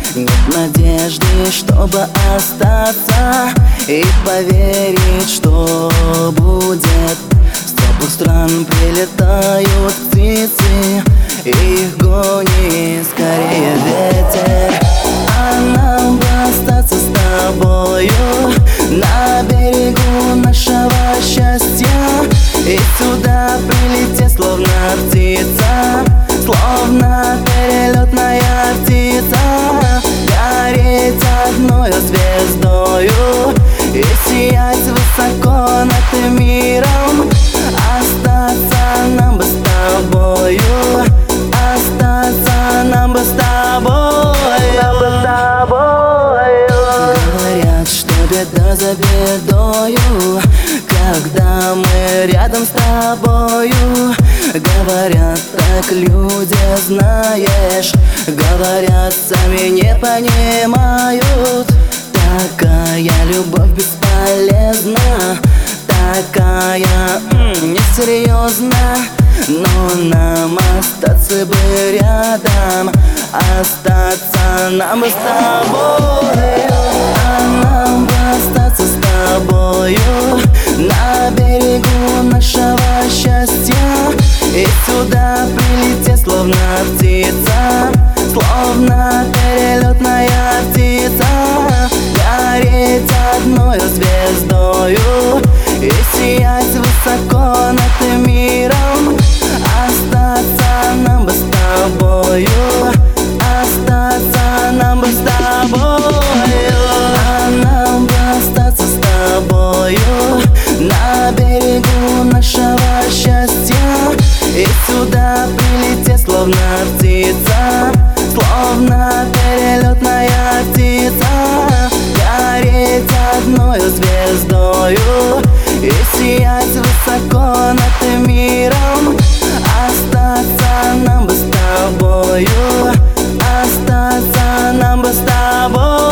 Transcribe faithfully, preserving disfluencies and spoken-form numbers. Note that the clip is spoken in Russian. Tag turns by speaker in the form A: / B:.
A: Нет надежды, чтобы остаться и поверить, что будет. С теплых стран прилетают птицы, и их гонит скорее ветер. А нам бы остаться с тобою на берегу нашего счастья, и сюда прилететь словно птица, словно перелетная птица, гореть одною звездою и сиять высоко над миром. Остаться нам бы с тобою, остаться нам бы с тобою, нам бы с тобою. Говорят, что беда за бедою, когда мы рядом с тобою. Говорят так люди, знаешь, говорят, сами не понимают. Такая любовь бесполезна, такая м, несерьезна. Но нам остаться бы рядом, остаться нам бы с тобой. А нам бы остаться с тобою на берегу нашего счастья, и сюда прилететь словно птица, словно перелетная птица, гореть одною звездою и сиять высоко над миром. Остаться нам бы с тобою, остаться нам бы с тобою. А нам бы остаться с тобою на берегу нашего счастья, и сюда прилететь словно птица, словно перелетная птица, гореть одною звездою и сиять высоко над миром. Остаться нам бы с тобою, остаться нам бы с тобой.